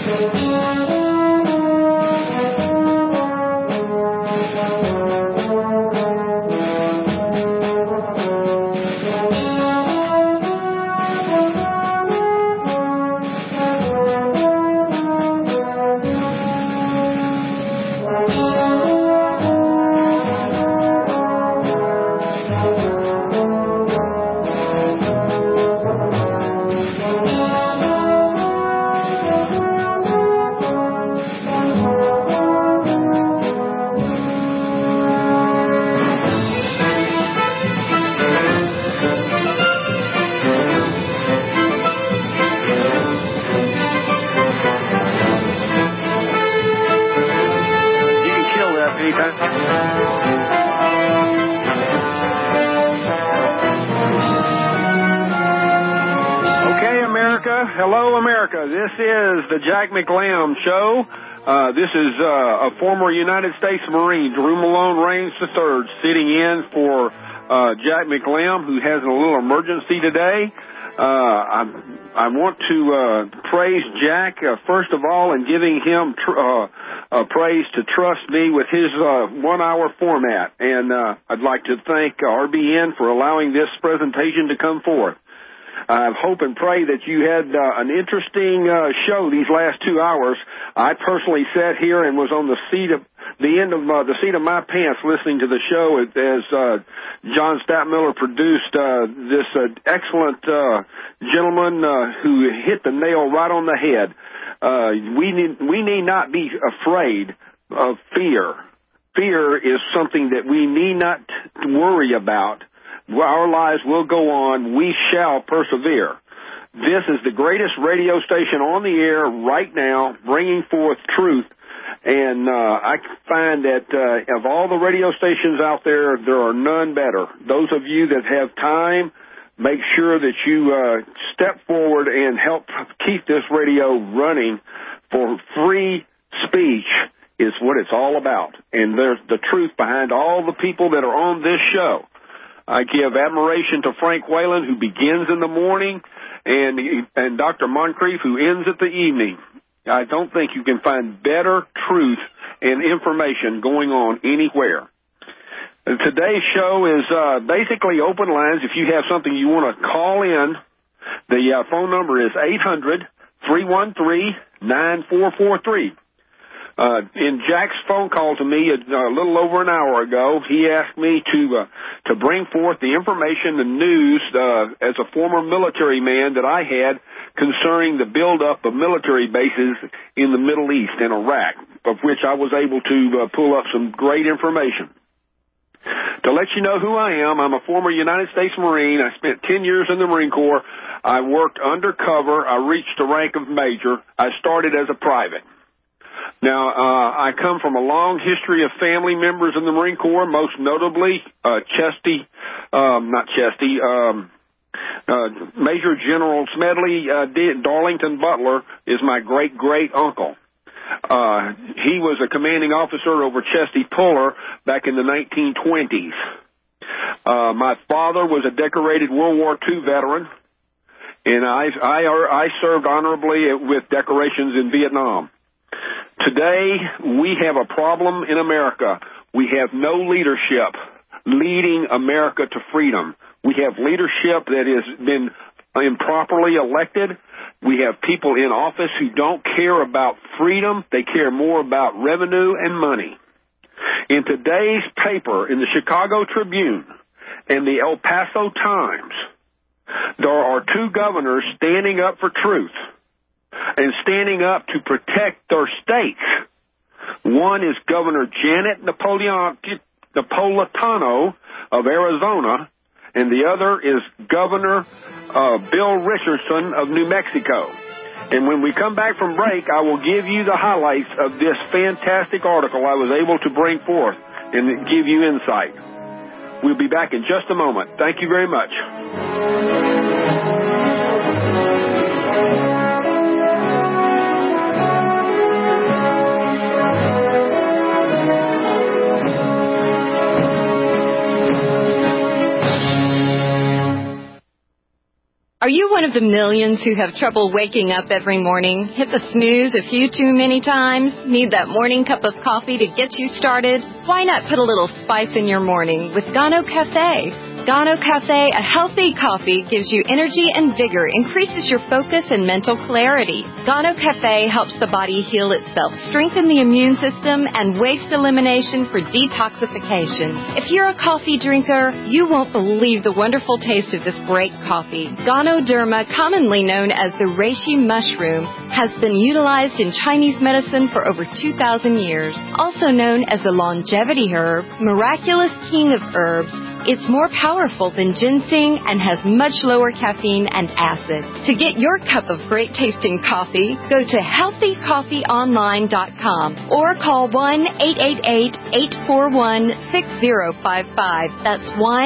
Hello, America. This is the Jack McLam Show. This is a former United States Marine, Drew Malone Raines III, sitting in for Jack McLam, who has a little emergency today. I want to praise Jack, first of all, in giving him praise to trust me with his 1 hour format. And I'd like to thank RBN for allowing this presentation to come forth. I hope and pray that you had an interesting show these last 2 hours. I personally sat here and was on the seat of my pants listening to the show as John Stadtmiller produced this excellent gentleman who hit the nail right on the head. We need not be afraid of fear. Fear is something that we need not worry about. Our lives will go on. We shall persevere. This is the greatest radio station on the air right now, bringing forth truth. And I find that of all the radio stations out there, there are none better. Those of you that have time, make sure that you step forward and help keep this radio running. For free speech is what it's all about. And there's the truth behind all the people that are on this show. I give admiration to Frank Whalen, who begins in the morning, and Dr. Moncrief, who ends at the evening. I don't think you can find better truth and information going on anywhere. Today's show is basically open lines. If you have something you want to call in, the phone number is 800-313-9443. In Jack's phone call to me a little over an hour ago, he asked me to bring forth the information, the news, as a former military man that I had concerning the buildup of military bases in the Middle East and Iraq, of which I was able to pull up some great information. To let you know who I am, I'm a former United States Marine. I spent 10 years in the Marine Corps. I worked undercover. I reached the rank of major. I started as a private. Now, I come from a long history of family members in the Marine Corps, most notably Major General Smedley Darlington Butler is my great-great-uncle. He was a commanding officer over Chesty Puller back in the 1920s. My father was a decorated World War II veteran, and I served honorably with decorations in Vietnam. Today, we have a problem in America. We have no leadership leading America to freedom. We have leadership that has been improperly elected. We have people in office who don't care about freedom. They care more about revenue and money. In today's paper, in the Chicago Tribune and the El Paso Times, there are two governors standing up for truth and standing up to protect their states. One is Governor Janet Napolitano of Arizona, and the other is Governor Bill Richardson of New Mexico. And when we come back from break, I will give you the highlights of this fantastic article I was able to bring forth and give you insight. We'll be back in just a moment. Thank you very much. Are Are you one of the millions who have trouble waking up every morning? Hit the snooze a few too many times? Need that morning cup of coffee to get you started? Why not put a little spice in your morning with Gano Cafe? Gano Cafe, a healthy coffee, gives you energy and vigor, increases your focus and mental clarity. Gano Cafe helps the body heal itself, strengthen the immune system, and waste elimination for detoxification. If you're a coffee drinker, you won't believe the wonderful taste of this great coffee. Ganoderma, commonly known as the reishi mushroom, has been utilized in Chinese medicine for over 2,000 years. Also known as the longevity herb, miraculous king of herbs, it's more powerful than ginseng and has much lower caffeine and acid. To get your cup of great tasting coffee, go to healthycoffeeonline.com or call 1-888-841-6055. That's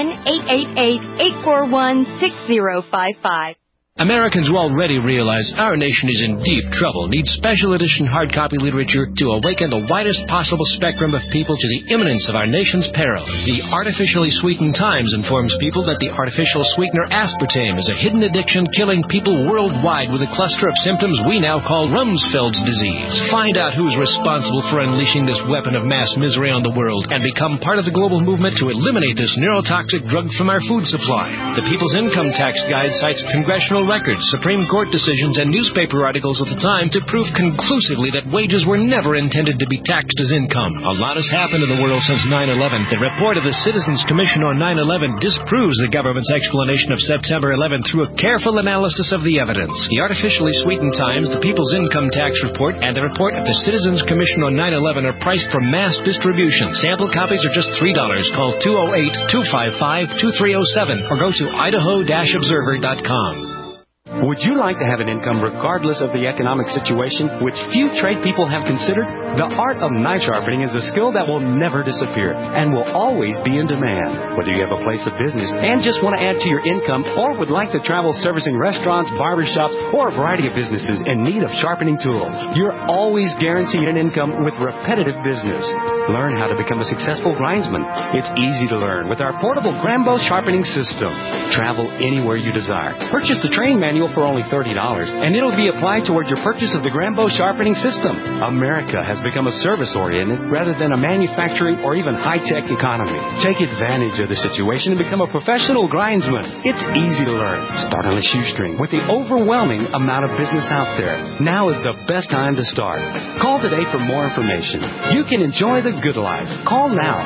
1-888-841-6055. Americans will already realize our nation is in deep trouble, needs special edition hard copy literature to awaken the widest possible spectrum of people to the imminence of our nation's peril. The Artificially Sweetened Times informs people that the artificial sweetener aspartame is a hidden addiction killing people worldwide with a cluster of symptoms we now call Rumsfeld's disease. Find out who's responsible for unleashing this weapon of mass misery on the world and become part of the global movement to eliminate this neurotoxic drug from our food supply. The People's Income Tax Guide cites congressional records, Supreme Court decisions, and newspaper articles at the time to prove conclusively that wages were never intended to be taxed as income. A lot has happened in the world since 9/11. The report of the Citizens Commission on 9/11 disproves the government's explanation of September 11 through a careful analysis of the evidence. The Artificially Sweetened Times, the People's Income Tax Report, and the report of the Citizens Commission on 9/11 are priced for mass distribution. Sample copies are just $3. Call 208-255-2307 or go to idaho-observer.com. Would you like to have an income regardless of the economic situation, which few trade people have considered? The art of knife sharpening is a skill that will never disappear and will always be in demand. Whether you have a place of business and just want to add to your income or would like to travel servicing restaurants, barbershops, or a variety of businesses in need of sharpening tools, you're always guaranteed an income with repetitive business. Learn how to become a successful grindsman. It's easy to learn with our portable Grambo sharpening system. Travel anywhere you desire. Purchase the training manual for only $30, and it'll be applied toward your purchase of the Grambo sharpening system. America has become a service-oriented rather than a manufacturing or even high-tech economy. Take advantage of the situation and become a professional grindsman. It's easy to learn. Start on a shoestring with the overwhelming amount of business out there. Now is the best time to start. Call today for more information. You can enjoy the good life. Call now,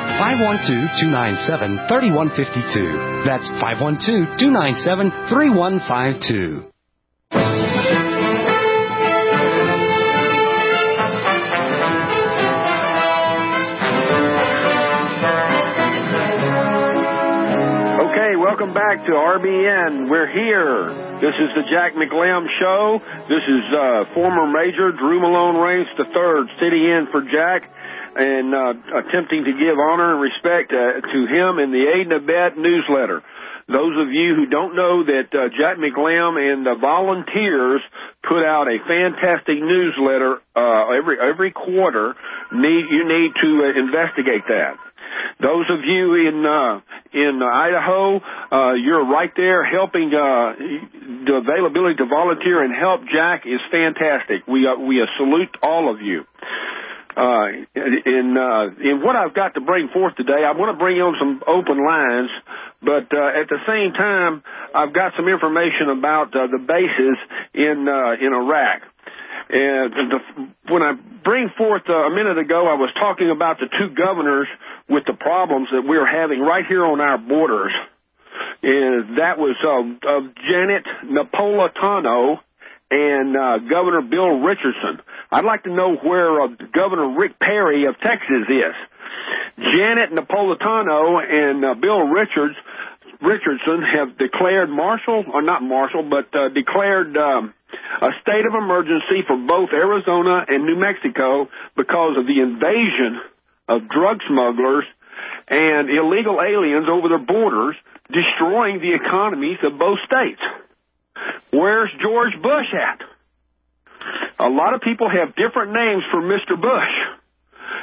512-297-3152. That's 512-297-3152. Welcome back to RBN. We're here. This is the Jack McLam Show. This is former Major Drew Malone Raines III sitting in for Jack and attempting to give honor and respect to him in the Aid and Abet newsletter. Those of you who don't know that Jack McLam and the volunteers put out a fantastic newsletter every quarter, you need to investigate that. Those of you in Idaho, you're right there helping. The availability to volunteer and help Jack is fantastic. We salute all of you. In what I've got to bring forth today, I want to bring on some open lines, but at the same time, I've got some information about the bases in Iraq. And when I bring forth a minute ago, I was talking about the two governors with the problems that we're having right here on our borders. And that was Janet Napolitano and Governor Bill Richardson. I'd like to know where Governor Rick Perry of Texas is. Janet Napolitano and Bill Richardson have declared declared a state of emergency for both Arizona and New Mexico because of the invasion of drug smugglers and illegal aliens over their borders, destroying the economies of both states. Where's George Bush at? A lot of people have different names for Mr. Bush.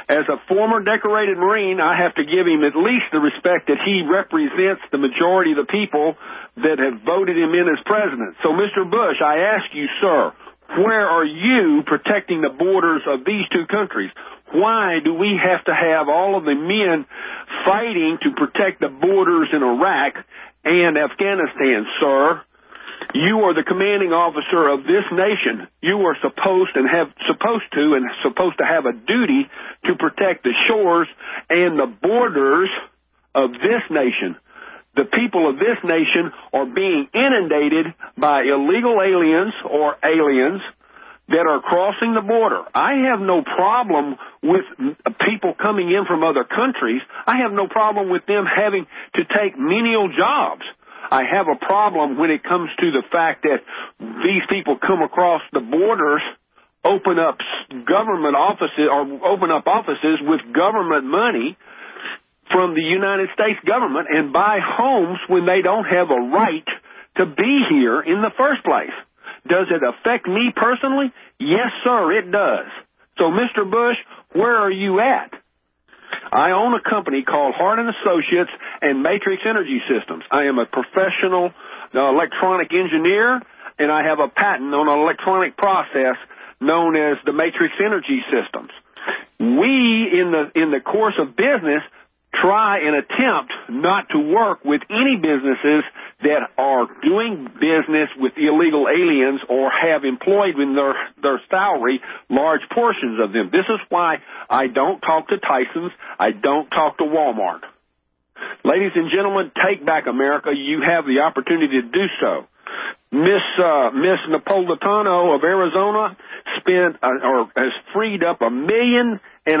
As a former decorated Marine, I have to give him at least the respect that he represents the majority of the people that have voted him in as president. So, Mr. Bush, I ask you, sir, where are you protecting the borders of these two countries? Why do we have to have all of the men fighting to protect the borders in Iraq and Afghanistan, sir? You are the commanding officer of this nation. You are supposed to have a duty to protect the shores and the borders of this nation. The people of this nation are being inundated by illegal aliens or aliens that are crossing the border. I have no problem with people coming in from other countries. I have no problem with them having to take menial jobs. I have a problem when it comes to the fact that these people come across the borders, open up government offices, or open up offices with government money from the United States government and buy homes when they don't have a right to be here in the first place. Does it affect me personally? Yes, sir, it does. So, Mr. Bush, where are you at? I own a company called Hart & Associates and Matrix Energy Systems. I am a professional electronic engineer, and I have a patent on an electronic process known as the Matrix Energy Systems. We, in the course of business, try and attempt not to work with any businesses that are doing business with illegal aliens or have employed in their salary large portions of them. This is why I don't talk to Tyson's. I don't talk to Walmart. Ladies and gentlemen, take back America. You have the opportunity to do so. Miss Napolitano of Arizona has freed up $1.5 million,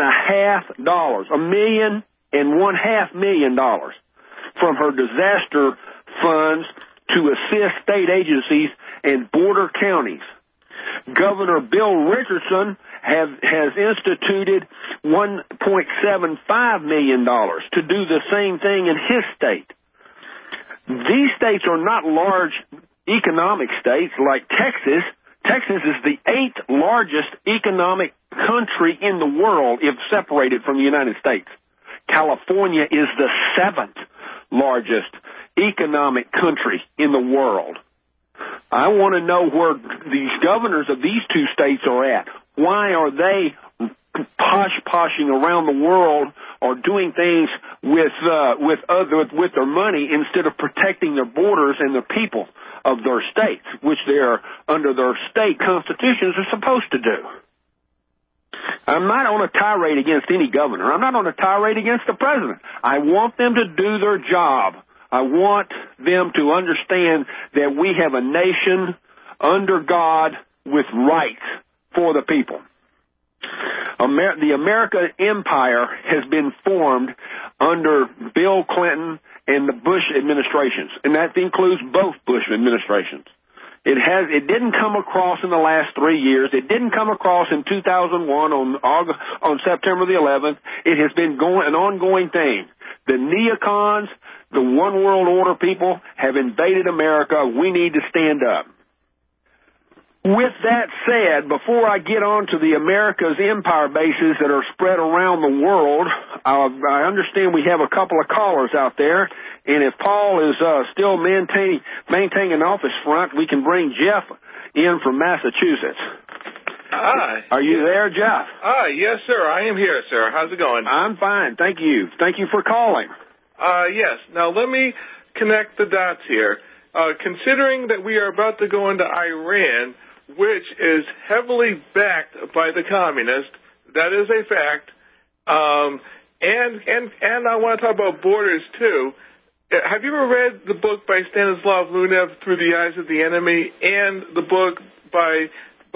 $1.5 million from her disaster funds to assist state agencies and border counties. Governor Bill Richardson has instituted $1.75 million to do the same thing in his state. These states are not large economic states like Texas. Texas is the 8th largest economic country in the world if separated from the United States. California is the 7th largest economic country in the world. I want to know where these governors of these two states are at. Why are they posh-poshing around the world or doing things with their money instead of protecting their borders and the people of their states, which they are, under their state constitutions, are supposed to do? I'm not on a tirade against any governor. I'm not on a tirade against the president. I want them to do their job. I want them to understand that we have a nation under God with rights for the people. The American empire has been formed under Bill Clinton and the Bush administrations, and that includes both Bush administrations. It didn't come across in the last 3 years. It didn't come across in 2001 on September the 11th. It has been an ongoing thing. The neocons, the one world order people have invaded America. We need to stand up. With that said, before I get on to the America's empire bases that are spread around the world, I understand we have a couple of callers out there, and if Paul is still maintaining an office front, we can bring Jeff in from Massachusetts. Hi. Are you there, Jeff? Hi, yes, sir. I am here, sir. How's it going? I'm fine, thank you. Thank you for calling. Yes. Now, let me connect the dots here. Considering that we are about to go into Iran, which is heavily backed by the communists, that is a fact. And I want to talk about borders, too. Have you ever read the book by Stanislav Lunev, Through the Eyes of the Enemy, and the book by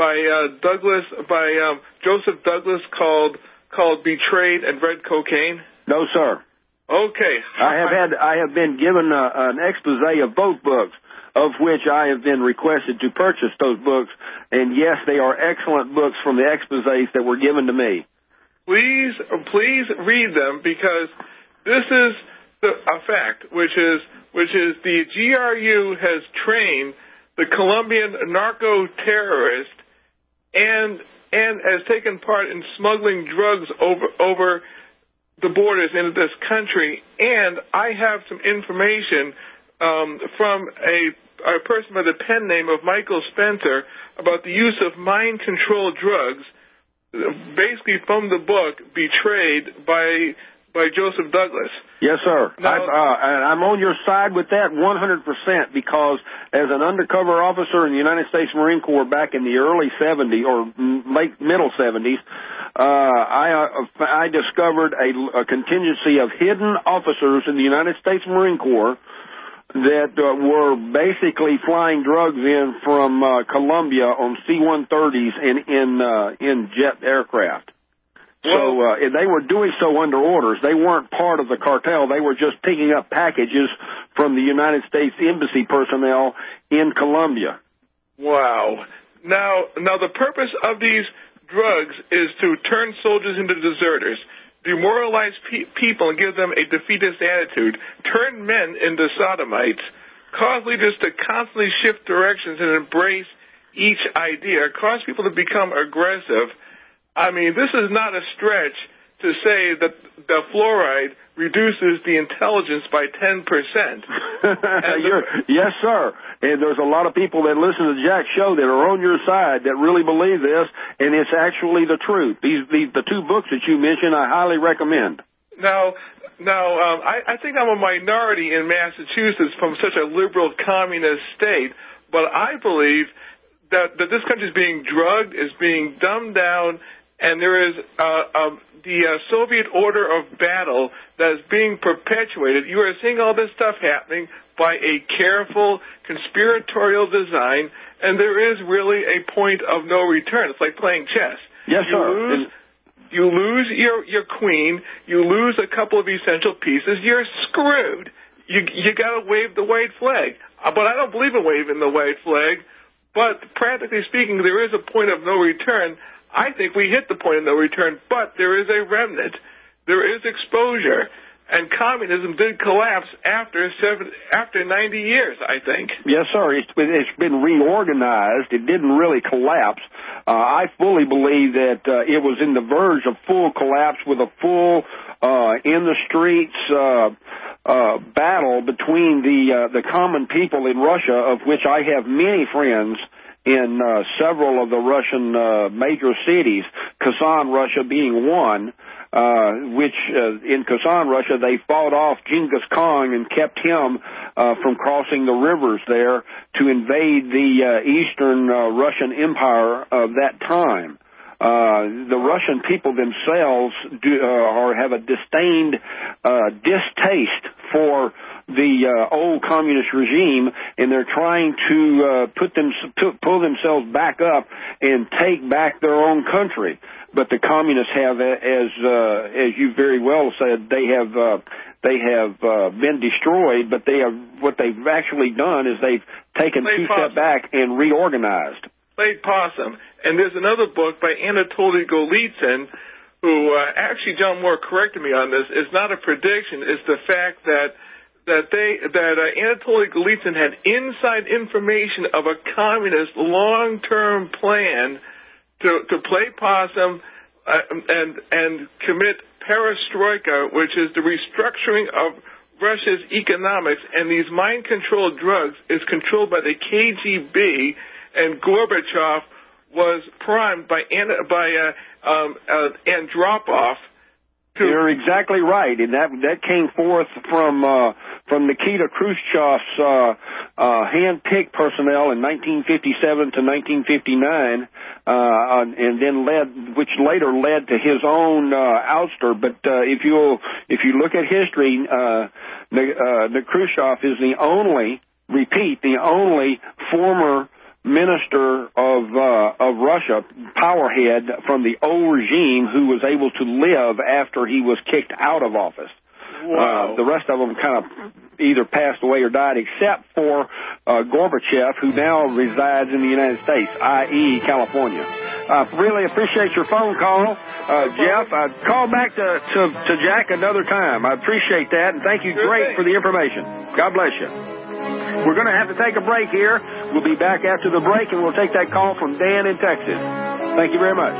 Joseph Douglas called Betrayed and Red Cocaine? No, sir. Okay. I have been given an expose of both books, of which I have been requested to purchase those books, and yes, they are excellent books from the exposés that were given to me. Please read them, because this is a fact, which is the GRU has trained the Colombian narco-terrorist and and has taken part in smuggling drugs over the borders into this country. And I have some information from a person by the pen name of Michael Spencer about the use of mind-controlled drugs, basically from the book Betrayed by Joseph Douglas. Yes, sir. Now, I'm on your side with that 100% because as an undercover officer in the United States Marine Corps back in the early 70s or late middle 70s, I discovered a contingency of hidden officers in the United States Marine Corps that were basically flying drugs in from Colombia on C-130s in jet aircraft. So they were doing so under orders. They weren't part of the cartel. They were just picking up packages from the United States Embassy personnel in Colombia. Wow. Now the purpose of these drugs is to turn soldiers into deserters, demoralize people and give them a defeatist attitude, turn men into sodomites, cause leaders to constantly shift directions and embrace each idea, cause people to become aggressive. I mean, this is not a stretch to say that the fluoride reduces the intelligence by 10%. Yes, sir. And there's a lot of people that listen to Jack's show that are on your side that really believe this, and it's actually the truth. The two books that you mentioned, I highly recommend. Now, I think I'm a minority in Massachusetts from such a liberal communist state, but I believe that this country is being drugged, is being dumbed down, and there is the Soviet order of battle that is being perpetuated. You are seeing all this stuff happening by a careful, conspiratorial design, and there is really a point of no return. It's like playing chess. Yes, sir. You lose your queen, you lose a couple of essential pieces, you're screwed. You got to wave the white flag. But I don't believe in waving the white flag. But practically speaking, there is a point of no return. I think we hit the point of no return, but there is a remnant. There is exposure. And communism did collapse after 90 years, I think. Yes, sir. It's been reorganized. It didn't really collapse. I fully believe that it was in the verge of full collapse with a full in the streets battle between the common people in Russia, of which I have many friends in several of the Russian major cities, Kazan, Russia being one, which in Kazan, Russia, they fought off Genghis Khan and kept him from crossing the rivers there to invade the eastern Russian Empire of that time. The Russian people themselves have a distaste for the old communist regime, and they're trying to pull themselves back up and take back their own country. But the communists have, as you very well said, they have been destroyed. But what they've actually done is they've taken two steps back and reorganized. Played possum. And there's another book by Anatoly Golitsyn, who actually John Moore corrected me on this. It's not a prediction. It's the fact that Anatoly Golitsyn had inside information of a communist long-term plan to play possum and commit perestroika, which is the restructuring of Russia's economics. And these mind-controlled drugs is controlled by the KGB, and Gorbachev was primed by Andropov. You're exactly right, and that came forth from Nikita Khrushchev's hand-picked personnel in 1957 to 1959, and then which later led to his own ouster. But if you look at history, Khrushchev is the only former minister of Russia, powerhead from the old regime, who was able to live after he was kicked out of office. Wow. The rest of them kind of either passed away or died, except for Gorbachev, who now resides in the United States, i.e. California. Really appreciate your phone call, Jeff. Call back to Jack another time. I appreciate that, and thank you great for the information. God bless you. We're going to have to take a break here. We'll be back after the break, and we'll take that call from Dan in Texas. Thank you very much.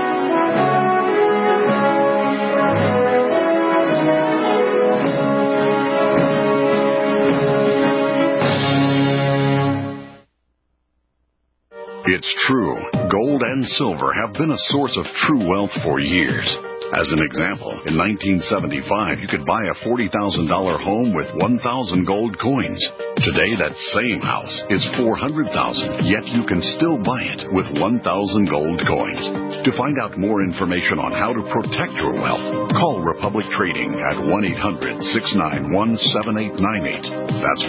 It's true. Gold and silver have been a source of true wealth for years. As an example, in 1975, you could buy a $40,000 home with 1,000 gold coins. Today, that same house is $400,000, yet you can still buy it with 1,000 gold coins. To find out more information on how to protect your wealth, call Republic Trading at 1-800-691-7898. That's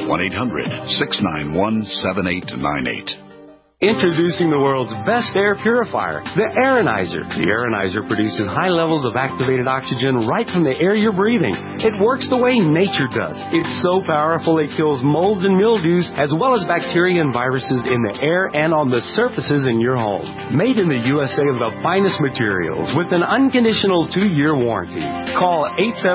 1-800-691-7898. Introducing the world's best air purifier, the Aeronizer. The Aeronizer produces high levels of activated oxygen right from the air you're breathing. It works the way nature does. It's so powerful it kills molds and mildews as well as bacteria and viruses in the air and on the surfaces in your home. Made in the USA of the finest materials with an unconditional 2-year warranty. Call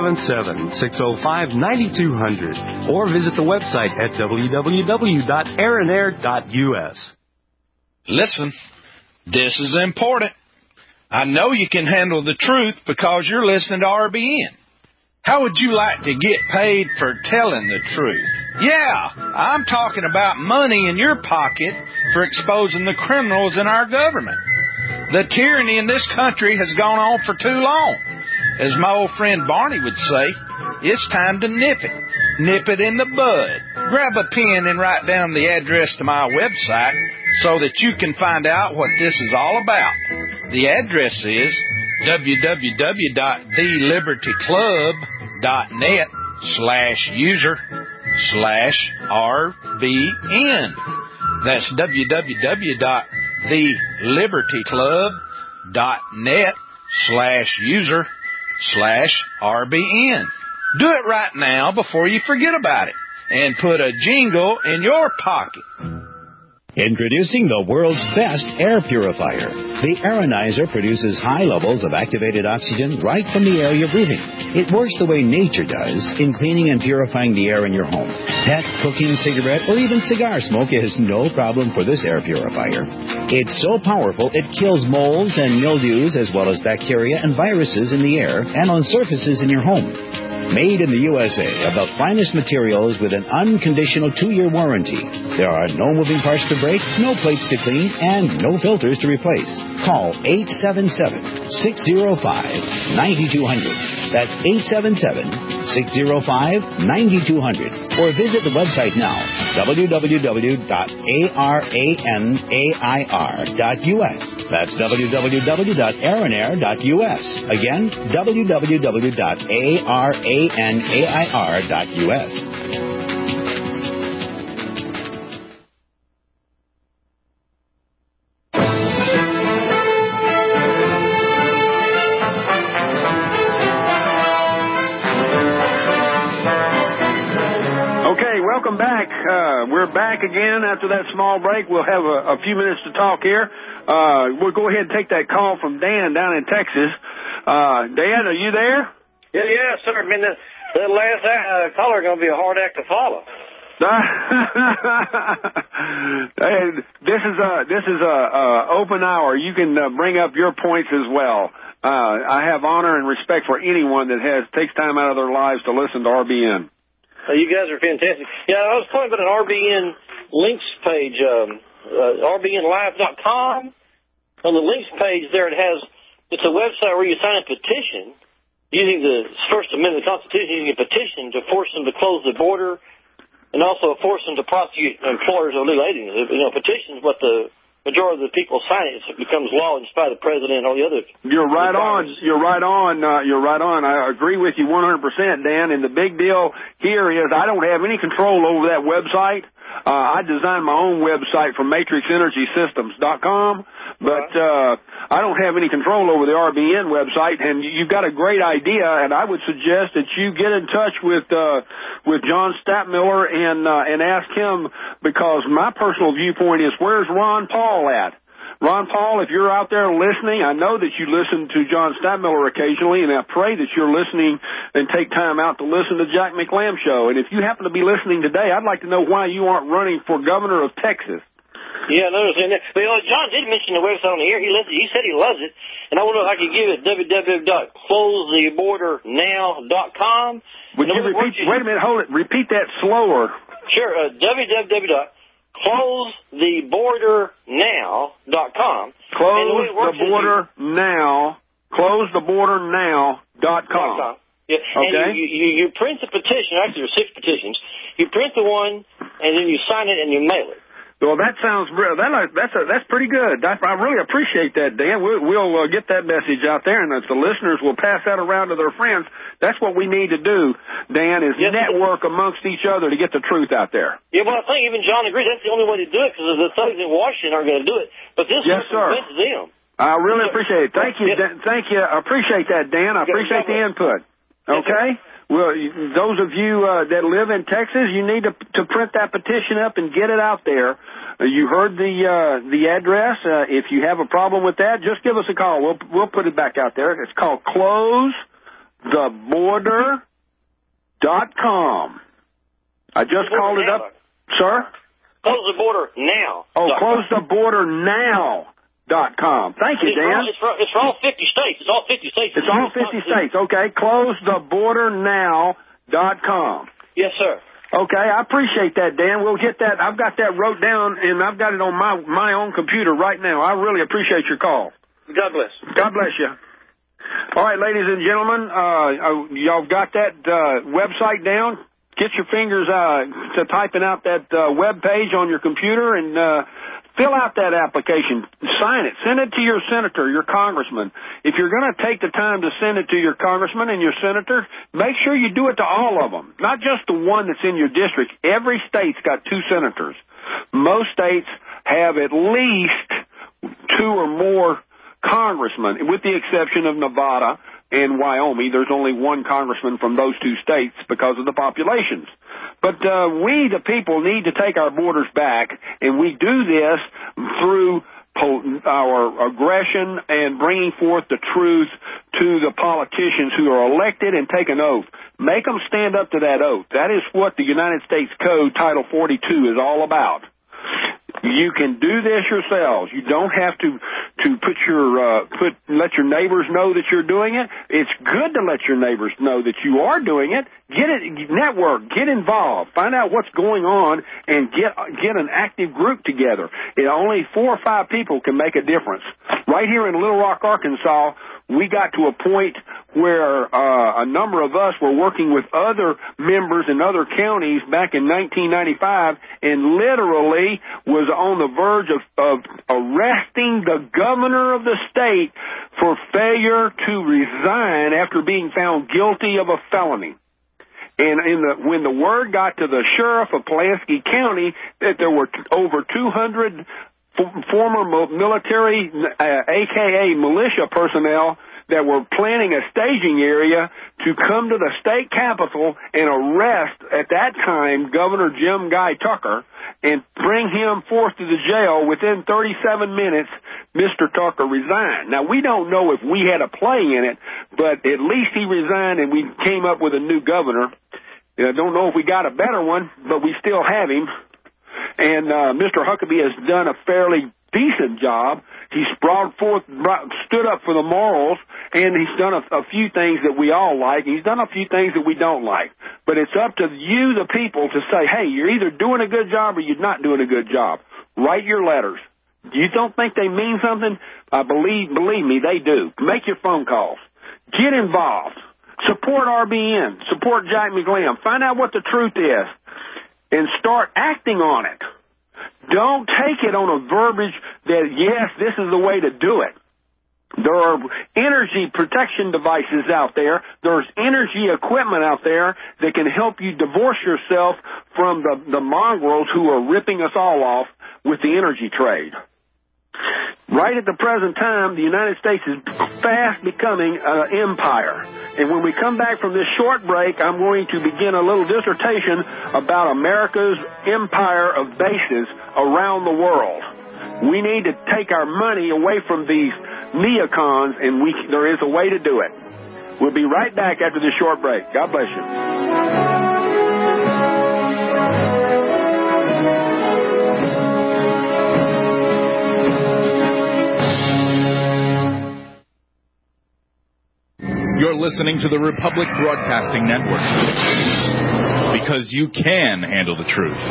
877-605-9200 or visit the website at www.aeronair.us. Listen, this is important. I know you can handle the truth because you're listening to RBN. How would you like to get paid for telling the truth? Yeah, I'm talking about money in your pocket for exposing the criminals in our government. The tyranny in this country has gone on for too long. As my old friend Barney would say, it's time to nip it. Nip it in the bud. Grab a pen and write down the address to my website so that you can find out what this is all about. The address is www.thelibertyclub.net/user/RBN. That's www.thelibertyclub.net/user/RBN. Do it right now before you forget about it, and put a jingle in your pocket. Introducing the world's best air purifier. The Aeronizer produces high levels of activated oxygen right from the air you're breathing. It works the way nature does in cleaning and purifying the air in your home. Pet, cooking, cigarette, or even cigar smoke is no problem for this air purifier. It's so powerful it kills molds and mildews as well as bacteria and viruses in the air and on surfaces in your home. Made in the USA of the finest materials with an unconditional 2-year warranty. There are no moving parts to break, no plates to clean, and no filters to replace. Call 877-605-9200. That's 877-605-9200. Or visit the website now, www.aeronair.us. That's www.aeronair.us. Again, www.aeronair.us. Welcome back. We're back again after that small break. We'll have a few minutes to talk here. We'll go ahead and take that call from Dan down in Texas. Dan, are you there? Yeah, sir. I mean, the last caller going to be a hard act to follow. This is a open hour. You can bring up your points as well. I have honor and respect for anyone that takes time out of their lives to listen to RBN. You guys are fantastic. Yeah, I was talking about an RBN links page, rbnlive.com. On the links page there, it's a website where you sign a petition using the First Amendment of the Constitution, using a petition to force them to close the border and also force them to prosecute employers of illegal aliens. Petitions, what the majority of the people sign it, it becomes law in spite of the president and all the other. You're right on. You're right on. I agree with you 100%, Dan. And the big deal here is I don't have any control over that website. I designed my own website from matrixenergysystems.com, but I don't have any control over the RBN website. And you've got a great idea, and I would suggest that you get in touch with John Stadtmiller and ask him, because my personal viewpoint is, where's Ron Paul at? Ron Paul, if you're out there listening, I know that you listen to John Stadtmiller occasionally, and I pray that you're listening and take time out to listen to Jack McLam Show. And if you happen to be listening today, I'd like to know why you aren't running for governor of Texas. Yeah, I understand that. But, John did mention the website on the air. He said he loves it. And I wonder if I could give it www.closetheboardernow.com. Would you repeat? Wait a minute, hold it. Repeat that slower. Sure, www.closetheboardernow.com. Closetheboardernow.com. Yeah, okay. And you print the petition. Actually, there's 6 petitions. You print the one, and then you sign it and you mail it. Well, that sounds real. That's pretty good. I really appreciate that, Dan. We'll get that message out there, and the listeners will pass that around to their friends. That's what we need to do, Dan, is network amongst each other to get the truth out there. Yeah, well, I think even John agrees that's the only way to do it, because the thugs in Washington aren't going to do it. But this convinces them. I really appreciate it. Thank you. Thank you. I appreciate that, Dan. I appreciate the input. Okay? Well, those of you that live in Texas, you need to print that petition up and get it out there. You heard the address. If you have a problem with that, just give us a call. We'll put it back out there. It's called CloseTheBorder.com. I just called it up. Sir? Close the Border Now. Oh, CloseTheBorderNow.com. Thank you, Dan. It's for all 50 states. It's all 50 states. It's all 50 states. Okay, CloseTheBorderNow.com. Yes, sir. Okay, I appreciate that, Dan. We'll get that. I've got that wrote down, and I've got it on my own computer right now. I really appreciate your call. God bless. God bless you. All right, ladies and gentlemen, y'all got that website down? Get your fingers to typing out that web page on your computer and fill out that application. Sign it. Send it to your senator, your congressman. If you're going to take the time to send it to your congressman and your senator, make sure you do it to all of them, not just the one that's in your district. Every state's got 2 senators. Most states have at least 2 or more congressmen, with the exception of Nevada and Wyoming. There's only 1 congressman from those 2 states because of the populations. But we, the people, need to take our borders back, and we do this through our aggression and bringing forth the truth to the politicians who are elected and take an oath. Make them stand up to that oath. That is what the United States Code, Title 42, is all about. You can do this yourselves. You don't have to let your neighbors know that you're doing it. It's good to let your neighbors know that you are doing it. Network, get involved, find out what's going on, and get an active group together. Only 4 or 5 people can make a difference. Right here in Little Rock, Arkansas, we got to a point where a number of us were working with other members in other counties back in 1995 and literally was on the verge of arresting the governor of the state for failure to resign after being found guilty of a felony. And when the word got to the sheriff of Pulaski County that there were over 200 former military, a.k.a. militia personnel, that were planning a staging area to come to the state capitol and arrest, at that time, Governor Jim Guy Tucker and bring him forth to the jail, within 37 minutes, Mr. Tucker resigned. Now, we don't know if we had a play in it, but at least he resigned and we came up with a new governor. I don't know if we got a better one, but we still have him. And Mr. Huckabee has done a fairly decent job. He's stood up for the morals, and he's done a few things that we all like. He's done a few things that we don't like. But it's up to you, the people, to say, hey, you're either doing a good job or you're not doing a good job. Write your letters. You don't think they mean something? Believe me, they do. Make your phone calls. Get involved. Support RBN. Support Jack McLam. Find out what the truth is and start acting on it. Don't take it on a verbiage that, yes, this is the way to do it. There are energy protection devices out there. There's energy equipment out there that can help you divorce yourself from the mongrels who are ripping us all off with the energy trade. Right at the present time, the United States is fast becoming an empire. And when we come back from this short break, I'm going to begin a little dissertation about America's empire of bases around the world. We need to take our money away from these neocons, and there is a way to do it. We'll be right back after this short break. God bless you. listening to the Republic Broadcasting Network. Because you can handle the truth.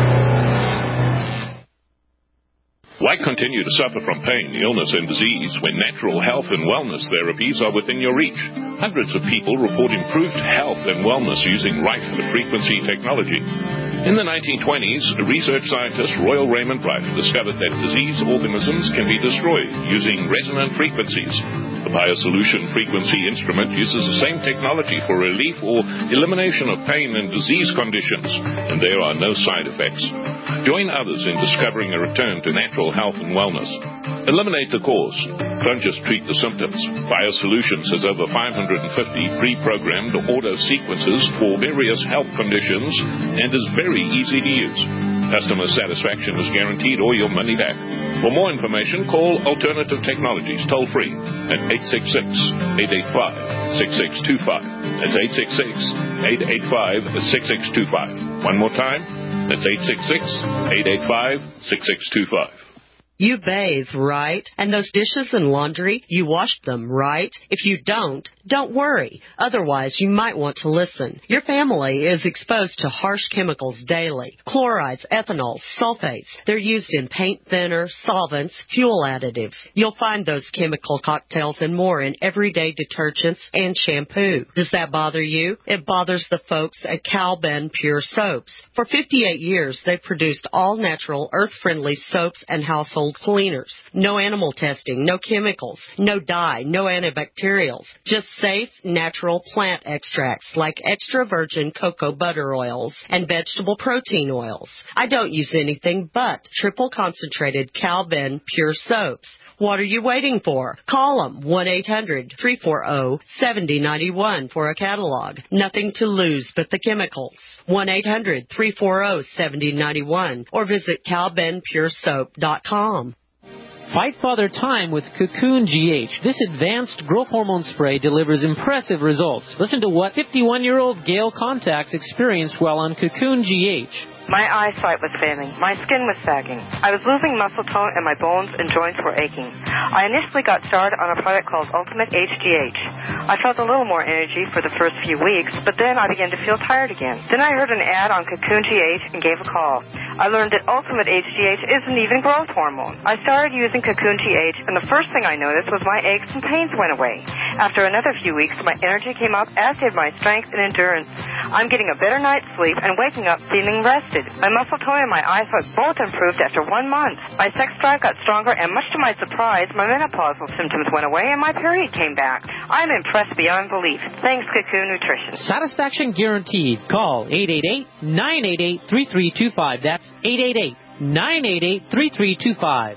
Why continue to suffer from pain, illness, and disease when natural health and wellness therapies are within your reach? Hundreds of people report improved health and wellness using Rife-frequency technology. In the 1920s, research scientist Royal Raymond Rife discovered that disease organisms can be destroyed using resonant frequencies. The BioSolution frequency instrument uses the same technology for relief or elimination of pain and disease conditions, and there are no side effects. Join others in discovering a return to natural health and wellness. Eliminate the cause. Don't just treat the symptoms. BioSolutions has over 550 pre-programmed auto sequences for various health conditions and is very easy to use. Customer satisfaction is guaranteed or your money back. For more information, call Alternative Technologies toll-free at 866-885-6625. That's 866-885-6625. One more time, that's 866-885-6625. You bathe, right? And those dishes and laundry, you washed them, right? If you don't worry. Otherwise, you might want to listen. Your family is exposed to harsh chemicals daily. Chlorides, ethanols, sulfates. They're used in paint thinner, solvents, fuel additives. You'll find those chemical cocktails and more in everyday detergents and shampoo. Does that bother you? It bothers the folks at Cal-Ben Pure Soaps. For 58 years, they've produced all-natural, earth-friendly soaps and household cleaners. No animal testing, no chemicals, no dye, no antibacterials. Just safe, natural plant extracts like extra virgin cocoa butter oils and vegetable protein oils. I don't use anything but triple concentrated Cal-Ben Pure Soaps. What are you waiting for? Call them 1-800-340-7091 for a catalog. Nothing to lose but the chemicals. 1-800-340-7091 or visit CalBenPureSoap.com. Fight Father Time with Cocoon GH. This advanced growth hormone spray delivers impressive results. Listen to what 51-year-old Gail Contacts experienced while on Cocoon GH. My eyesight was failing. My skin was sagging. I was losing muscle tone and my bones and joints were aching. I initially got started on a product called Ultimate HGH. I felt a little more energy for the first few weeks, but then I began to feel tired again. Then I heard an ad on Cocoon GH and gave a call. I learned that Ultimate HGH isn't even growth hormone. I started using Cocoon GH, and the first thing I noticed was my aches and pains went away. After another few weeks, my energy came up, as did my strength and endurance. I'm getting a better night's sleep and waking up feeling rested. My muscle tone and my eyesight both improved after 1 month. My sex drive got stronger, and much to my surprise, my menopausal symptoms went away and my period came back. I'm impressed beyond belief. Thanks, Cocoon Nutrition. Satisfaction guaranteed. Call 888-988-3325. That's 888-988-3325.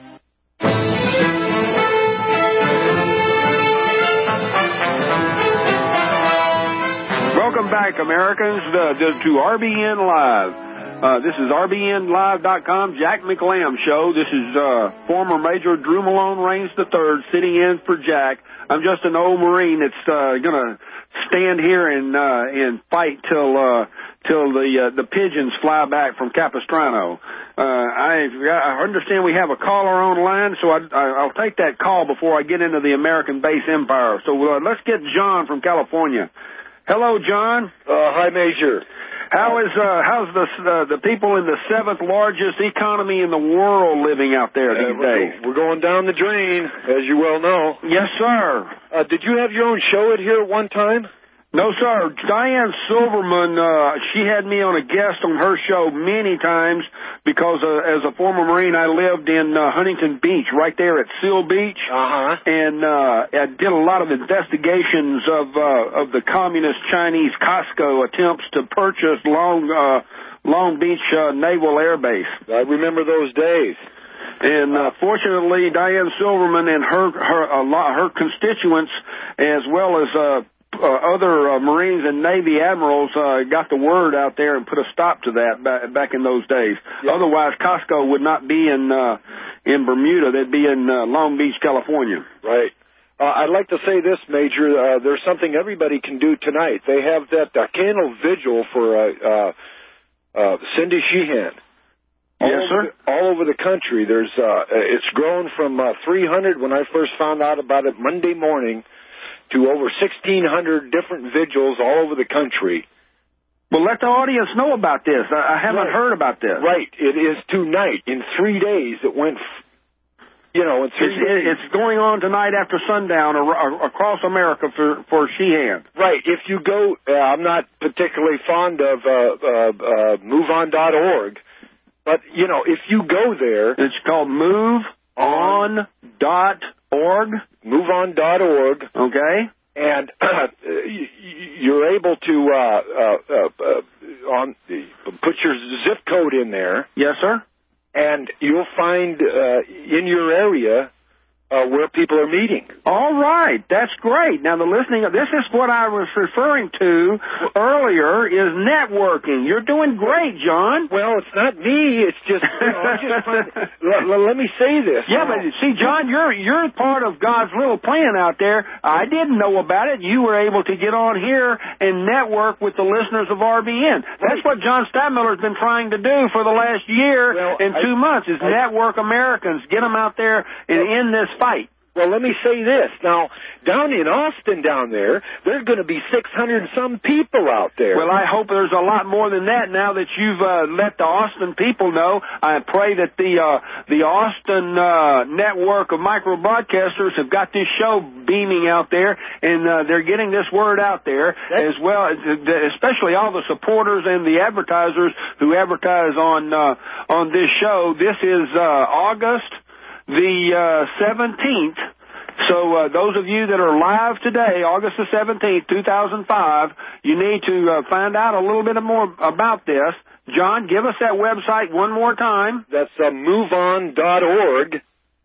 Welcome back, Americans, to RBN Live. This is RBNLive.com, Jack McLam Show. This is former Major Drew Malone Raines III sitting in for Jack. I'm just an old Marine that's going to stand here and fight till the pigeons fly back from Capistrano. I understand we have a caller on the line, so I'll take that call before I get into the American base empire. So let's get John from California. Hello, John. Hi, Major. How's the people in the 7th largest economy in the world living out there these days? We're going down the drain, as you well know. Yes, sir. Did you have your own show at here at one time? No, sir. Diane Silverman, she had me on a guest on her show many times because as a former Marine, I lived in Huntington Beach, right there at Seal Beach. And I did a lot of investigations of the communist Chinese Costco attempts to purchase Long Beach Naval Air Base. I remember those days. And fortunately, Diane Silverman and her constituents, as well as other Marines and Navy admirals got the word out there and put a stop to that back in those days. Yep. Otherwise, Costco would not be in Bermuda. They'd be in Long Beach, California. Right. I'd like to say this, Major. There's something everybody can do tonight. They have that candle vigil for Cindy Sheehan. Yes, sir. All over the country. It's grown from 300 when I first found out about it Monday morning to over 1,600 different vigils all over the country. Well, let the audience know about this. I haven't heard about this. Right. It is tonight. In 3 days, it went, in 3 days. It's going on tonight after sundown across America for Sheehan. Right. If you go, I'm not particularly fond of MoveOn.org, but, if you go there. It's called MoveOn.org. MoveOn.org. Okay. And you're able to put your zip code in there. Yes, sir. And you'll find in your area where people are meeting. All right, that's great. Now, this is what I was referring to earlier, is networking. You're doing great, John. Well, it's not me. It's just, I'm just trying to, let me say this. Yeah, but see, John, you're part of God's little plan out there. I didn't know about it. You were able to get on here and network with the listeners of RBN. That's what John Stadtmiller's been trying to do for the last year and 2 months, is network Americans, get them out there and in this fight. Well, let me say this. Now, down in Austin down there's going to be 600 and some people out there. Well, I hope there's a lot more than that now that you've let the Austin people know. I pray that the Austin network of micro broadcasters have got this show beaming out there, and they're getting this word out there as well, especially all the supporters and the advertisers who advertise on this show. This is August the 17th. So those of you that are live today, August the 17th, 2005, you need to find out a little bit more about this. John, give us that website one more time. That's MoveOn.org.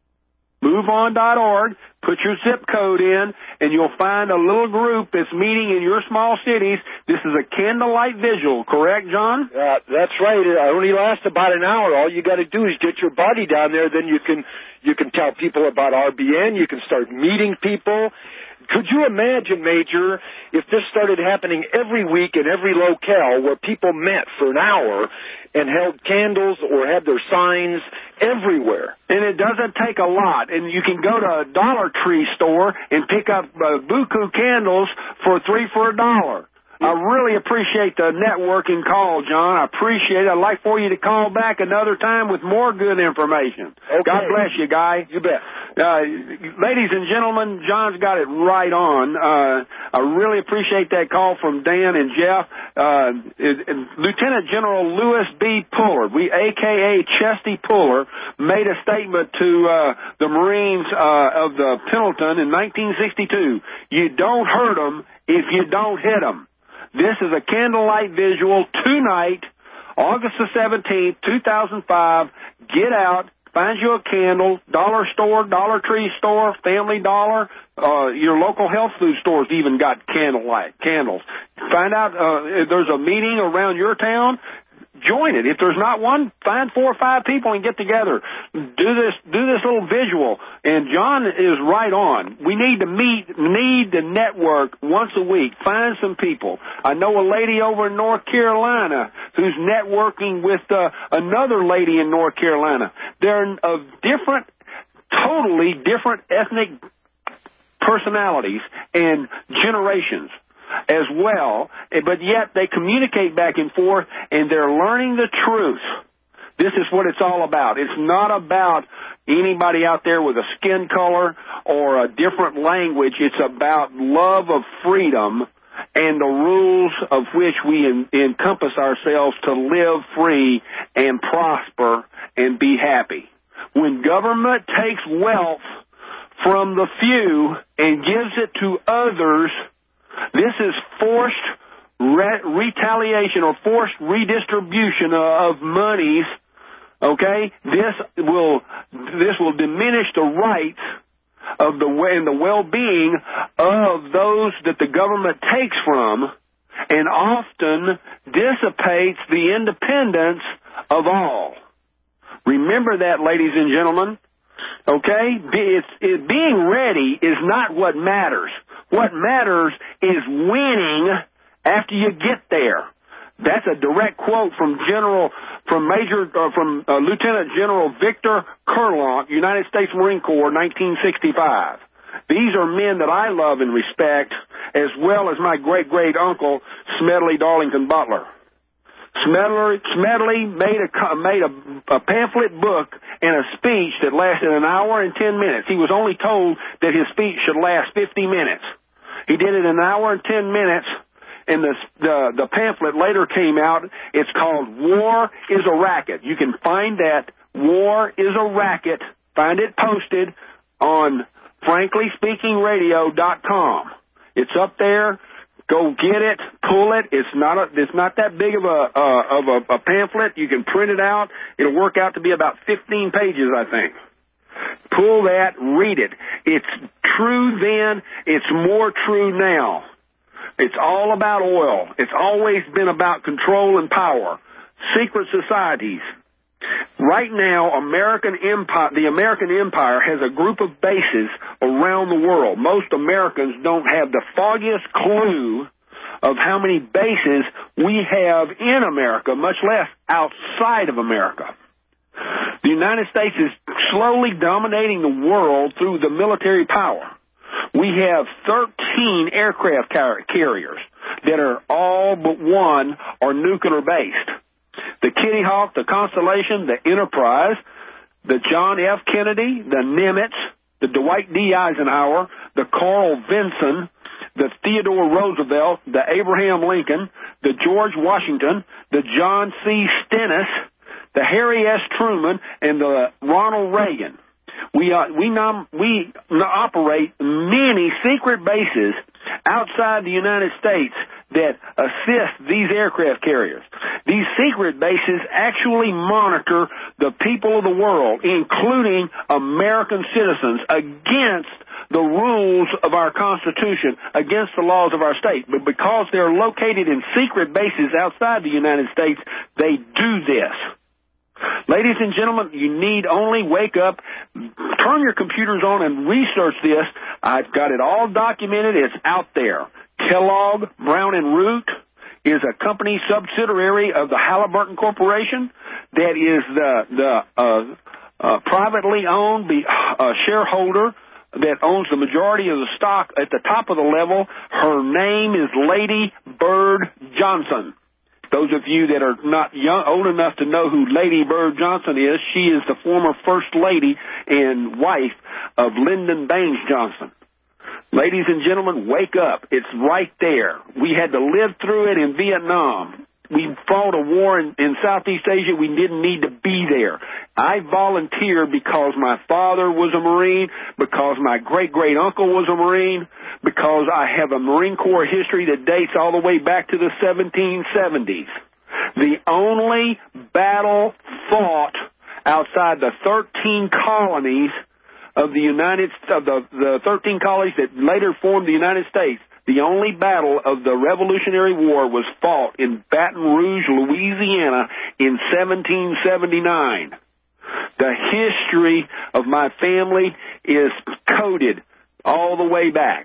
MoveOn.org. Put your zip code in, and you'll find a little group that's meeting in your small cities. This is a candlelight vigil, correct, John? That's right. It only lasts about an hour. All you got to do is get your buddy down there. Then you can tell people about RBN. You can start meeting people. Could you imagine, Major, if this started happening every week in every locale where people met for an hour and held candles or had their signs everywhere? And it doesn't take a lot. And you can go to a Dollar Tree store and pick up buku candles for $3 for $1. I really appreciate the networking call, John. I appreciate it. I'd like for you to call back another time with more good information. Okay. God bless you, guy. You bet. Ladies and gentlemen, John's got it right on. I really appreciate that call from Dan and Jeff. Lieutenant General Lewis B. Puller, a.k.a. Chesty Puller, made a statement to the Marines of the Pendleton in 1962. You don't hurt them if you don't hit them. This is a candlelight visual tonight, August the 17th, 2005. Get out, find you a candle, dollar store, Dollar Tree store, Family Dollar, your local health food stores even got candles. Find out if there's a meeting around your town. Join it. If there's not one, find 4 or 5 people and get together. Do this little visual. And John is right on. We need to need to network once a week. Find some people. I know a lady over in North Carolina who's networking with another lady in North Carolina. They're of totally different ethnic personalities and generations as well, but yet they communicate back and forth, and they're learning the truth. This is what it's all about. It's not about anybody out there with a skin color or a different language. It's about love of freedom and the rules of which we encompass ourselves to live free and prosper and be happy. When government takes wealth from the few and gives it to others, this is forced retaliation or forced redistribution of monies. Okay, this will diminish the rights of and the well-being of those that the government takes from, and often dissipates the independence of all. Remember that, ladies and gentlemen. Okay, being ready is not what matters. What matters is winning after you get there. That's a direct quote from Lieutenant General Victor Kurloff, United States Marine Corps, 1965. These are men that I love and respect, as well as my great-great-uncle, Smedley Darlington Butler. Smedley made a pamphlet book and a speech that lasted an hour and 10 minutes. He was only told that his speech should last 50 minutes. He did it in an hour and 10 minutes, and the pamphlet later came out. It's called War is a Racket. You can find that, War is a Racket. Find it posted on FranklySpeakingRadio.com. It's up there. Go get it, pull it. It's not that big of a pamphlet. You can print it out. It'll work out to be about 15 pages, I think. Pull that, read it. It's true then. It's more true now. It's all about oil. It's always been about control and power. Secret societies. Right now, the American empire has a group of bases around the world. Most Americans don't have the foggiest clue of how many bases we have in America, much less outside of America. The United States is slowly dominating the world through the military power. We have 13 aircraft carriers that are all but one are nuclear-based. The Kitty Hawk, the Constellation, the Enterprise, the John F. Kennedy, the Nimitz, the Dwight D. Eisenhower, the Carl Vinson, the Theodore Roosevelt, the Abraham Lincoln, the George Washington, the John C. Stennis, the Harry S. Truman, and the Ronald Reagan. We operate many secret bases outside the United States that assist these aircraft carriers. These secret bases actually monitor the people of the world, including American citizens, against the rules of our Constitution, against the laws of our state. But because they're located in secret bases outside the United States, they do this. Ladies and gentlemen, you need only wake up, turn your computers on and research this. I've got it all documented. It's out there. Kellogg, Brown & Root is a company subsidiary of the Halliburton Corporation that is the privately owned shareholder that owns the majority of the stock at the top of the level. Her name is Lady Bird Johnson. Those of you that are not old enough to know who Lady Bird Johnson is, she is the former First Lady and wife of Lyndon Baines Johnson. Ladies and gentlemen, wake up. It's right there. We had to live through it in Vietnam. We fought a war in Southeast Asia. We didn't need to be there. I volunteered because my father was a Marine, because my great-great-uncle was a Marine, because I have a Marine Corps history that dates all the way back to the 1770s. The only battle fought outside the 13 colonies of the the 13 colonies that later formed the United States, the only battle of the Revolutionary War was fought in Baton Rouge, Louisiana in 1779. The history of my family is coded all the way back.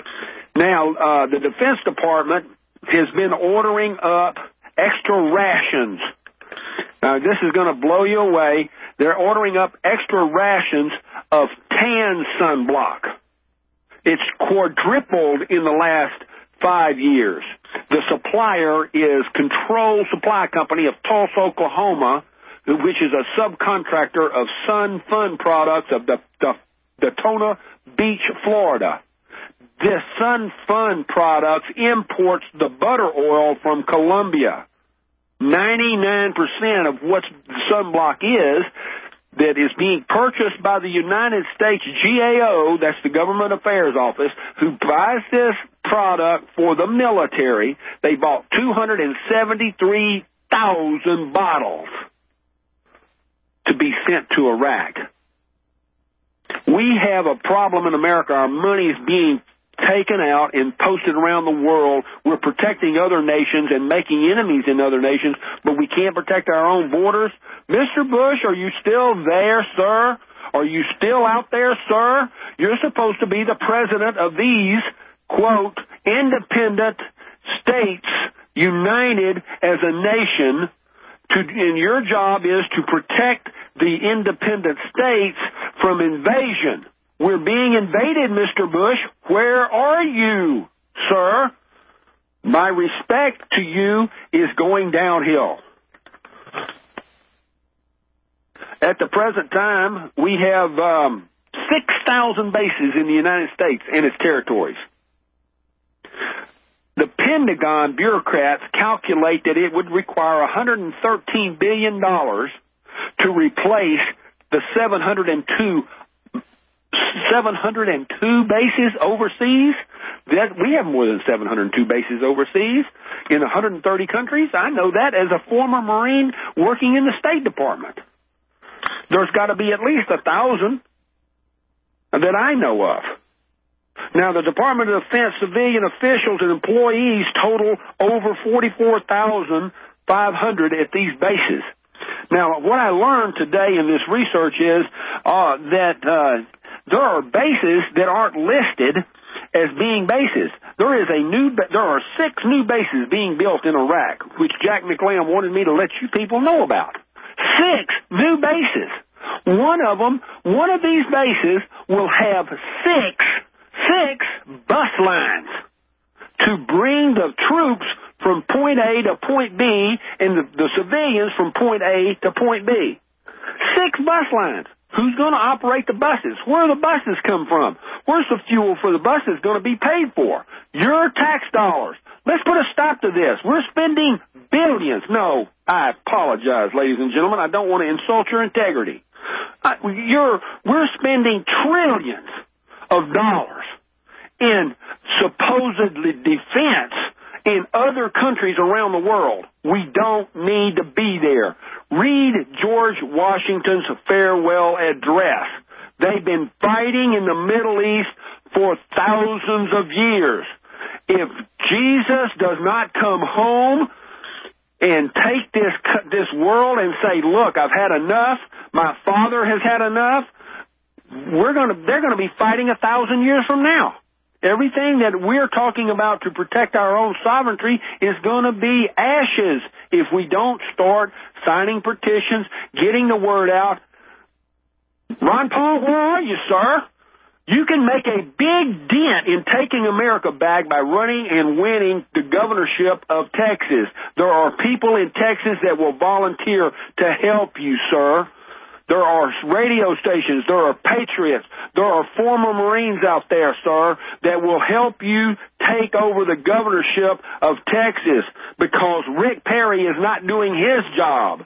Now, the Defense Department has been ordering up extra rations. Now, this is going to blow you away. They're ordering up extra rations of tan sunblock. It's quadrupled in the last 5 years. The supplier is Control Supply Company of Tulsa, Oklahoma, which is a subcontractor of Sun Fun Products of Daytona Beach, Florida. This Sun Fun Products imports the butter oil from Colombia. 99% of what sunblock is that is being purchased by the United States GAO, that's the Government Affairs Office, who buys this product for the military. They bought 273,000 bottles to be sent to Iraq. We have a problem in America. Our money is being taken out and posted around the world. We're protecting other nations and making enemies in other nations, but we can't protect our own borders. Mr. Bush, are you still there, sir? Are you still out there, sir? You're supposed to be the president of these, quote, independent states united as a nation, and your job is to protect the independent states from invasion. we're being invaded, Mr. Bush. Where are you, sir? My respect to you is going downhill. At the present time, we have 6,000 bases in the United States and its territories. The Pentagon bureaucrats calculate that it would require $113 billion to replace the 702 bases overseas. That we have more than 702 bases overseas in 130 countries. I know that as a former Marine working in the State Department. There's got to be at least 1,000 that I know of. Now, the Department of Defense civilian officials and employees total over 44,500 at these bases. Now, what I learned today in this research is that there are bases that aren't listed as being bases. There are 6 new bases being built in Iraq, which Jack McLam wanted me to let you people know about. 6 new bases. One of these bases will have six bus lines to bring the troops from point A to point B and the civilians from point A to point B. 6 bus lines. Who's going to operate the buses? Where do the buses come from? Where's the fuel for the buses going to be paid for? Your tax dollars. Let's put a stop to this. We're spending billions. No, I apologize, ladies and gentlemen. I don't want to insult your integrity. We're spending trillions of dollars in supposedly defense in other countries around the world. We don't need to be there. Read George Washington's farewell address. They've been fighting in the Middle East for thousands of years. If Jesus does not come home and take this world and say, look, I've had enough, my Father has had enough, they're going to be fighting 1,000 years from now. Everything that we're talking about to protect our own sovereignty is going to be ashes if we don't start signing petitions, getting the word out. Ron Paul, where are you, sir? You can make a big dent in taking America back by running and winning the governorship of Texas. There are people in Texas that will volunteer to help you, sir. There are radio stations, there are patriots, there are former Marines out there, sir, that will help you take over the governorship of Texas because Rick Perry is not doing his job.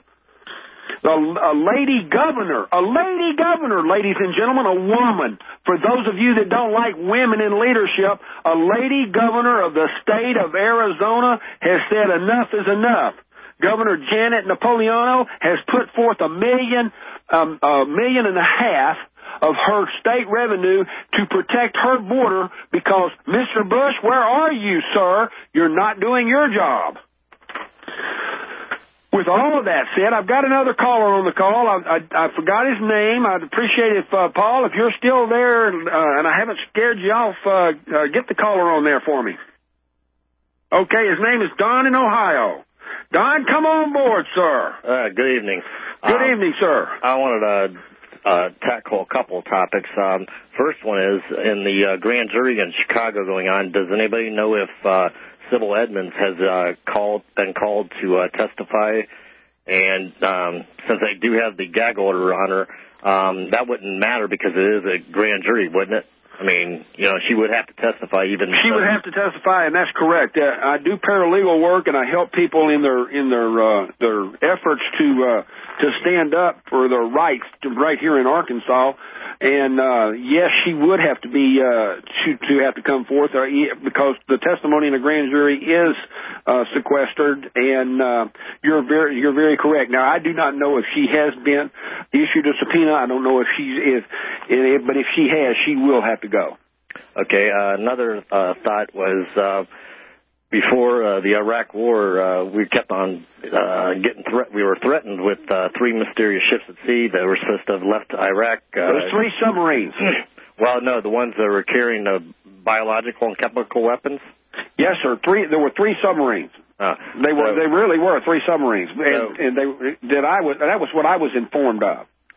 A lady governor, ladies and gentlemen, a woman. For those of you that don't like women in leadership, a lady governor of the state of Arizona has said enough is enough. Governor Janet Napolitano has put forth $1.5 million of her state revenue to protect her border because, Mr. Bush, where are you, sir? You're not doing your job. With all of that said, I've got another caller on the call. I forgot his name. I'd appreciate it, Paul, if you're still there and I haven't scared you off, get the caller on there for me. Okay, his name is Don in Ohio. Don, come on board, sir. Good evening. Good evening, sir. I wanted to tackle a couple of topics. First one is, in the grand jury in Chicago going on, does anybody know if Sybil Edmonds has been called to testify? And since they do have the gag order on her, that wouldn't matter because it is a grand jury, wouldn't it? I mean, she would have to testify even. She would have to testify, and that's correct. I do paralegal work, and I help people in their efforts to stand up for their rights right here in Arkansas. And yes, she would have to be to have to come forth because the testimony in the grand jury is sequestered. And you're very correct. Now, I do not know if she has been issued a subpoena. I don't know if she is, but if she has, she will have to go. Okay. Another thought was before the Iraq War, we kept on we were threatened with 3 mysterious ships at sea that were supposed to have left Iraq. Those 3 submarines. Well, no, the ones that were carrying biological and chemical weapons. Yes, sir. There were 3 submarines. They really were 3 submarines, and that was what I was informed of.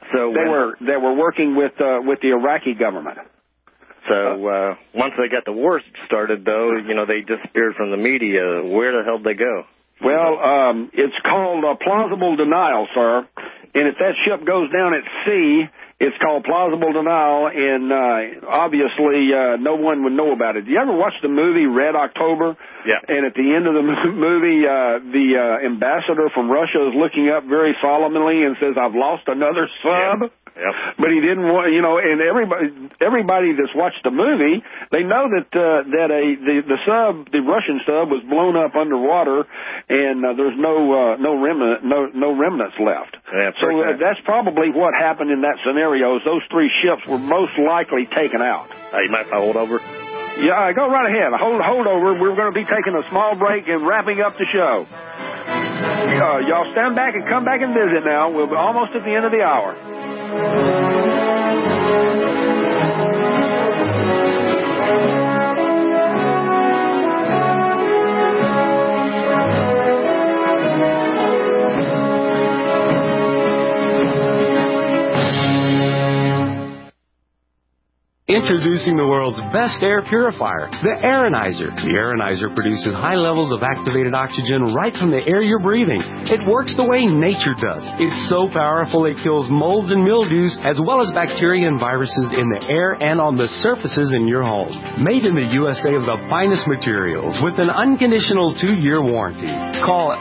So they were working with the Iraqi government. So once they got the war started, though, they disappeared from the media. Where the hell did they go? Well, it's called plausible denial, sir. And if that ship goes down at sea, it's called plausible denial, and obviously no one would know about it. Do you ever watch the movie Red October? Yeah. And at the end of the movie, the ambassador from Russia is looking up very solemnly and says, "I've lost another sub." Yep. But he didn't want, and everybody that's watched the movie, they know that the Russian sub was blown up underwater, and there's no remnants left. Yeah, so that's probably what happened in that scenario. Is those three ships were most likely taken out. You might hold over. Yeah, go right ahead. Hold over. We're going to be taking a small break and wrapping up the show. Y'all stand back and come back and visit now. We'll be almost at the end of the hour. Introducing the world's best air purifier, the Aeronizer. The Aeronizer produces high levels of activated oxygen right from the air you're breathing. It works the way nature does. It's so powerful it kills molds and mildews as well as bacteria and viruses in the air and on the surfaces in your home. Made in the USA of the finest materials with an unconditional 2-year warranty. Call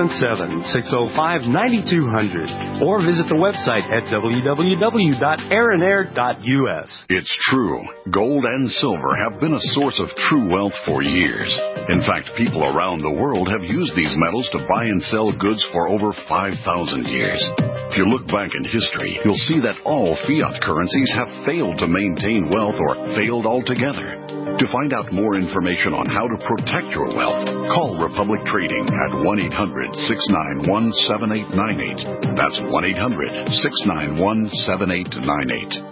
877-605-9200 or visit the website at www.aeronair.us. It's true. Gold and silver have been a source of true wealth for years. In fact, people around the world have used these metals to buy and sell goods for over 5,000 years. If you look back in history, you'll see that all fiat currencies have failed to maintain wealth or failed altogether. To find out more information on how to protect your wealth, call Republic Trading at 1-800-691-7898. That's 1-800-691-7898.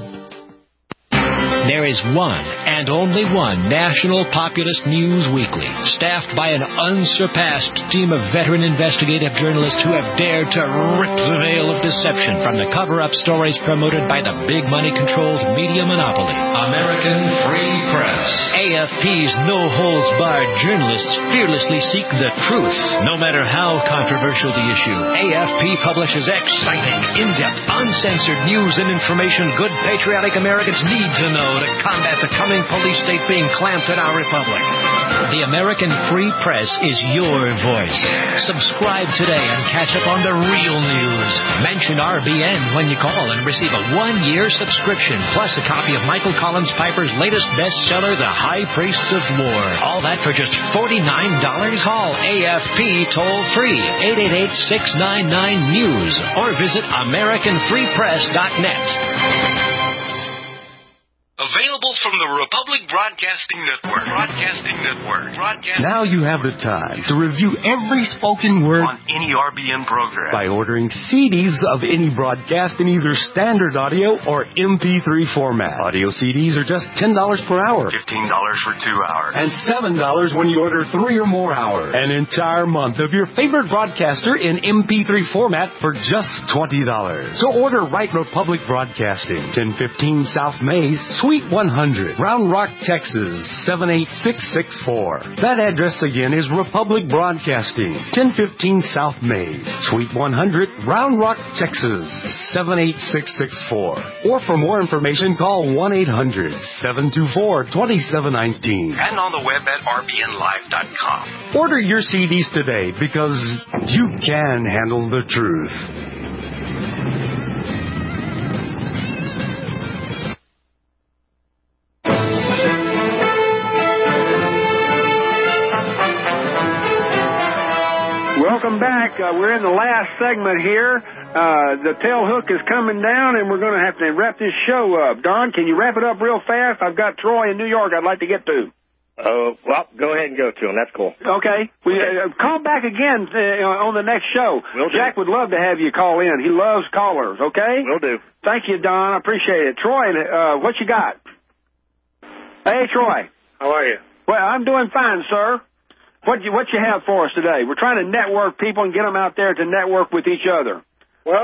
There is one and only one national populist news weekly, staffed by an unsurpassed team of veteran investigative journalists who have dared to rip the veil of deception from the cover-up stories promoted by the big money-controlled media monopoly, American Free Press. AFP's no-holds-barred journalists fearlessly seek the truth, no matter how controversial the issue. AFP publishes exciting, in-depth, uncensored news and information good patriotic Americans need to know to combat the coming police state being clamped in our republic. The American Free Press is your voice. Subscribe today and catch up on the real news. Mention RBN when you call and receive a 1-year subscription, plus a copy of Michael Collins Piper's latest bestseller, The High Priests of War. All that for just $49. Call AFP toll-free, 888-699-NEWS, or visit AmericanFreePress.net. Available from the Republic Broadcasting Network. Now you have the time to review every spoken word on any RBN program by ordering CDs of any broadcast in either standard audio or MP3 format. Audio CDs are just $10 per hour. $15 for 2 hours. And $7 when you order 3 or more hours. An entire month of your favorite broadcaster in MP3 format for just $20. So order right Republic Broadcasting, 1015 South Mays, Suite 100, Round Rock, Texas, 78664. That address again is Republic Broadcasting, 1015 South Mays, Suite 100, Round Rock, Texas, 78664. Or for more information, call 1-800-724-2719. And on the web at rbnlive.com. Order your CDs today because you can handle the truth. Welcome back. We're in the last segment here. The tail hook is coming down, and we're going to have to wrap this show up. Don, can you wrap it up real fast? I've got Troy in New York I'd like to get to. Well, go ahead and go to him. That's cool. Okay. Call back again on the next show. Will do. Jack would love to have you call in. He loves callers, okay? Will do. Thank you, Don. I appreciate it. Troy, what you got? Hey, Troy. How are you? Well, I'm doing fine, sir. What you have for us today? We're trying to network people and get them out there to network with each other. Well,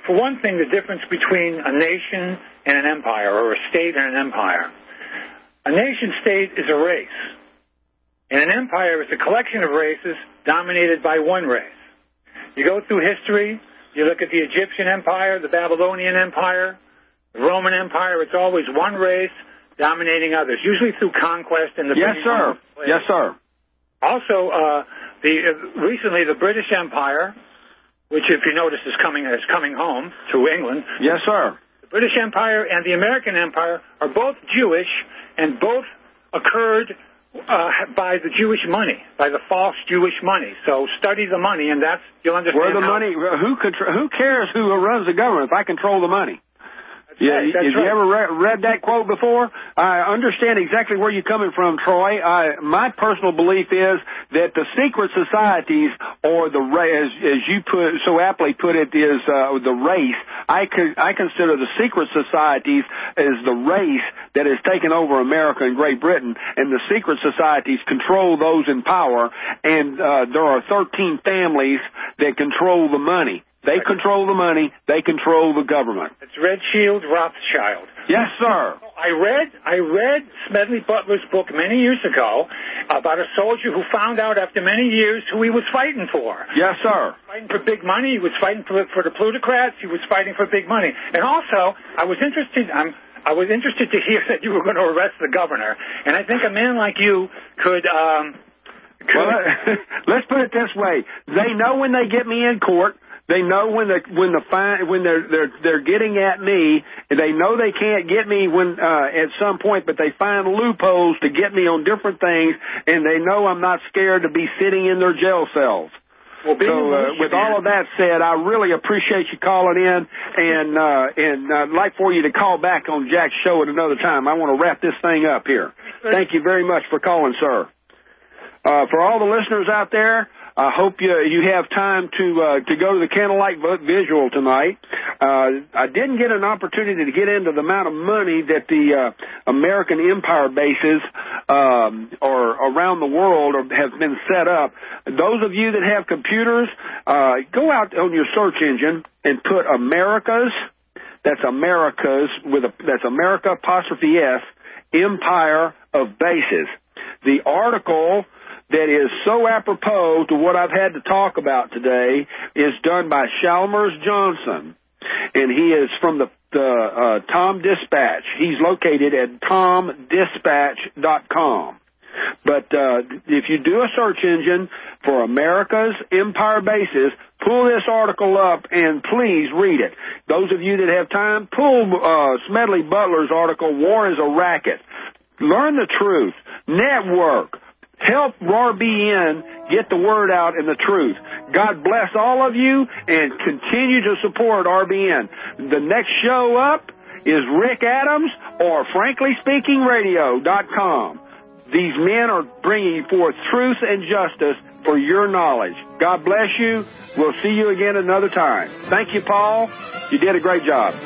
for one thing, the difference between a nation and an empire, or a state and an empire. A nation-state is a race, and an empire is a collection of races dominated by one race. You go through history, you look at the Egyptian Empire, the Babylonian Empire, the Roman Empire, it's always one race dominating others, usually through conquest and the Yes, sir. Yes, sir. Also, recently the British Empire, which, if you notice, is coming home through England. Yes, sir. The British Empire and the American Empire are both Jewish, and both occurred by the Jewish money, by the false Jewish money. So study the money, and you'll understand. Where the money? Who cares who runs the government if I control the money? Yeah, that's have you ever read that quote before? I understand exactly where you're coming from, Troy. My personal belief is that the secret societies, or the race, as you so aptly put it, is the race. I consider the secret societies as the race that has taken over America and Great Britain, and the secret societies control those in power, and there are 13 families that control the money. They control the money. They control the government. It's Red Shield Rothschild. Yes, sir. I read Smedley Butler's book many years ago about a soldier who found out after many years who he was fighting for. Yes, sir. He was fighting for big money. He was fighting for the plutocrats. He was fighting for big money. And also, I was interested to hear that you were going to arrest the governor. And I think a man like you could. Well, let's put it this way: they know when they get me in court. They know when they're getting at me, and they know they can't get me at some point, but they find loopholes to get me on different things, and they know I'm not scared to be sitting in their jail cells. Well, with all of that said, I really appreciate you calling in, and I'd like for you to call back on Jack's show at another time. I want to wrap this thing up here. Thank you very much for calling, sir. For all the listeners out there, I hope you have time to go to the Candlelight Visual tonight. I didn't get an opportunity to get into the amount of money that the American empire bases or around the world have been set up. Those of you that have computers, go out on your search engine and put America's. That's America's that's America apostrophe S empire of bases. The article that is so apropos to what I've had to talk about today is done by Chalmers Johnson, and he is from the Tom Dispatch. He's located at tomdispatch.com. But if you do a search engine for America's empire bases, pull this article up and please read it. Those of you that have time, pull Smedley Butler's article, War is a Racket. Learn the truth. Network. Help RBN get the word out and the truth. God bless all of you, and continue to support RBN. The next show up is Rick Adams or FranklySpeakingRadio.com. These men are bringing forth truth and justice for your knowledge. God bless you. We'll see you again another time. Thank you, Paul. You did a great job.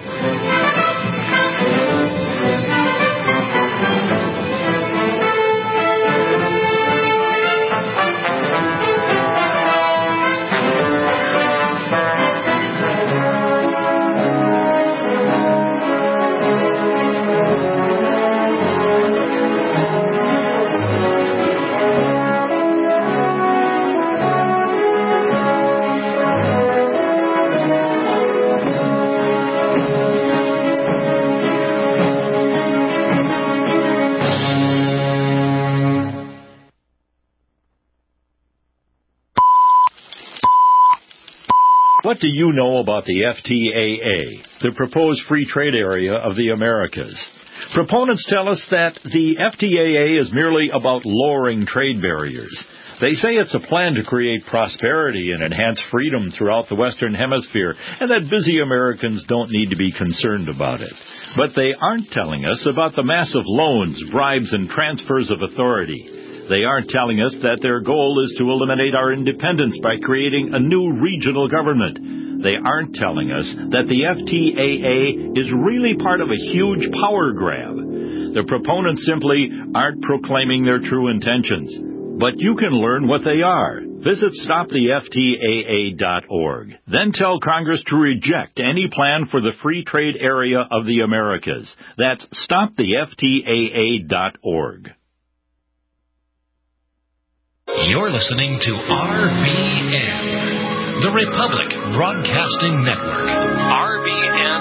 What do you know about the FTAA, the proposed free trade area of the Americas? Proponents tell us that the FTAA is merely about lowering trade barriers. They say it's a plan to create prosperity and enhance freedom throughout the Western Hemisphere, and that busy Americans don't need to be concerned about it. But they aren't telling us about the massive loans, bribes, and transfers of authority. They aren't telling us that their goal is to eliminate our independence by creating a new regional government. They aren't telling us that the FTAA is really part of a huge power grab. The proponents simply aren't proclaiming their true intentions. But you can learn what they are. Visit stoptheftaa.org. Then tell Congress to reject any plan for the free trade area of the Americas. That's stoptheftaa.org. You're listening to RBN, the Republic Broadcasting Network. RBN